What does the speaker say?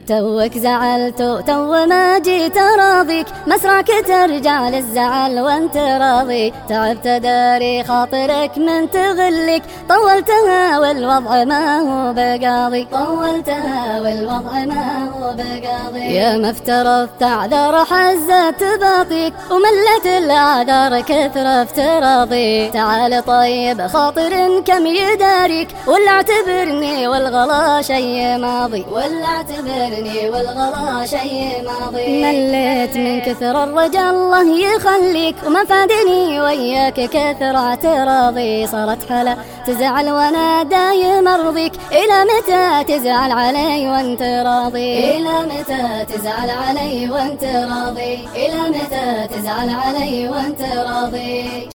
توك زعلت تو ما جيت راضيك، مسرعك ترجع للزعل وانت راضي. تعبت داري خاطرك من تغلك، طولتها والوضع ما هو بقاضي، طولتها والوضع ما هو بقاضي. يا ما افترضت اعذار حزت باطيك، وملت الاعذار كثر افتراضي. تعال طيب خاطر كم يداريك، ولا اعتبرني والغلا شي ماضي، ولا اعتبرني والغلا شي ماضي. مليت من كثر الرجا الله يخليك، وما فادني وياك كثر اعتراضي. صارت حلا تزعل وانا دايم ارضيك، الى متى تزعل علي وانت راضي، الى متى تزعل علي وانت راضي، الى متى تزعل علي وانت راضي.